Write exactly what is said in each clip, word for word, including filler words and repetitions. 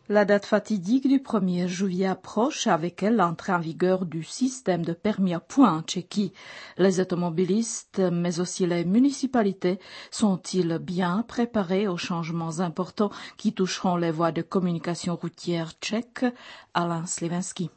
La date fatidique du premier juillet approche, avec elle l'entrée en vigueur du système de permis à points en Tchéquie. Les automobilistes, mais aussi les municipalités, sont-ils bien préparés aux changements importants qui toucheront les voies de communication routière tchèques? Alain Slivenski.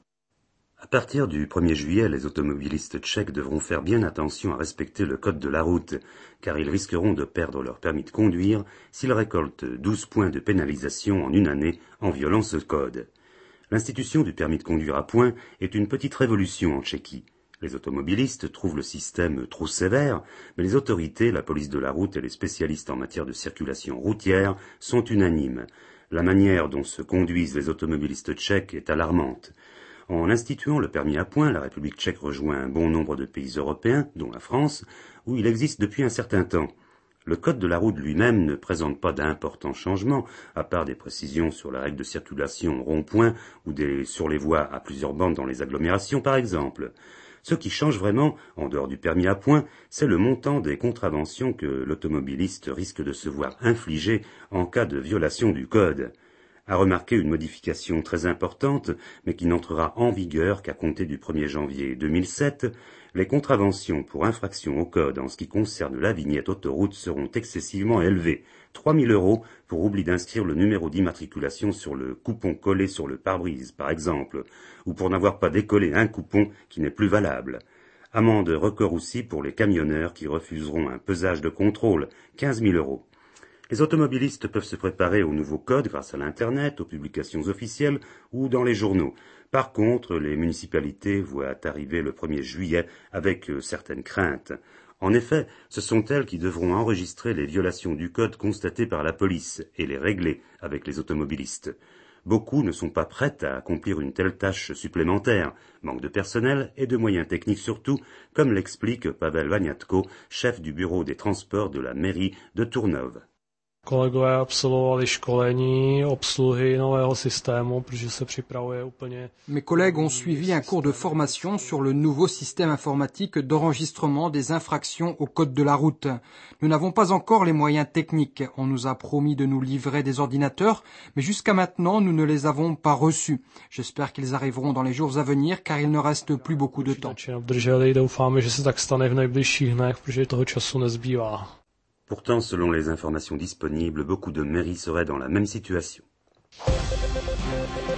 À partir du premier juillet, les automobilistes tchèques devront faire bien attention à respecter le code de la route, car ils risqueront de perdre leur permis de conduire s'ils récoltent douze points de pénalisation en une année en violant ce code. L'institution du permis de conduire à points est une petite révolution en Tchéquie. Les automobilistes trouvent le système trop sévère, mais les autorités, la police de la route et les spécialistes en matière de circulation routière sont unanimes. La manière dont se conduisent les automobilistes tchèques est alarmante. En instituant le permis à points, la République tchèque rejoint un bon nombre de pays européens, dont la France, où il existe depuis un certain temps. Le code de la route lui-même ne présente pas d'importants changements, à part des précisions sur la règle de circulation rond-point ou des, sur les voies à plusieurs bandes dans les agglomérations, par exemple. Ce qui change vraiment, en dehors du permis à points, c'est le montant des contraventions que l'automobiliste risque de se voir infliger en cas de violation du code. À remarquer une modification très importante, mais qui n'entrera en vigueur qu'à compter du premier janvier deux mille sept, les contraventions pour infraction au code en ce qui concerne la vignette autoroute seront excessivement élevées. trois mille euros pour oubli d'inscrire le numéro d'immatriculation sur le coupon collé sur le pare-brise, par exemple, ou pour n'avoir pas décollé un coupon qui n'est plus valable. Amende record aussi pour les camionneurs qui refuseront un pesage de contrôle, quinze mille euros. Les automobilistes peuvent se préparer au nouveau code grâce à l'Internet, aux publications officielles ou dans les journaux. Par contre, les municipalités voient arriver le premier juillet avec euh, certaines craintes. En effet, ce sont elles qui devront enregistrer les violations du code constatées par la police et les régler avec les automobilistes. Beaucoup ne sont pas prêtes à accomplir une telle tâche supplémentaire, manque de personnel et de moyens techniques surtout, comme l'explique Pavel Vaniatko, chef du bureau des transports de la mairie de Tournov. Kolegové absolvovali školení obsluhy nového systému, protože se připravuje úplně. Mes collègues ont suivi un cours de formation sur le nouveau système informatique d'enregistrement des infractions au code de la route. Nous n'avons pas encore les moyens techniques. On nous a promis de nous livrer des ordinateurs, mais jusqu'à maintenant, nous ne les avons pas reçus. J'espère qu'ils arriveront dans les jours à venir, car il ne reste plus beaucoup de temps. Doufáme, že se tak stane v nejbližších dnech, protože toho času nezbývá. Pourtant, selon les informations disponibles, beaucoup de mairies seraient dans la même situation.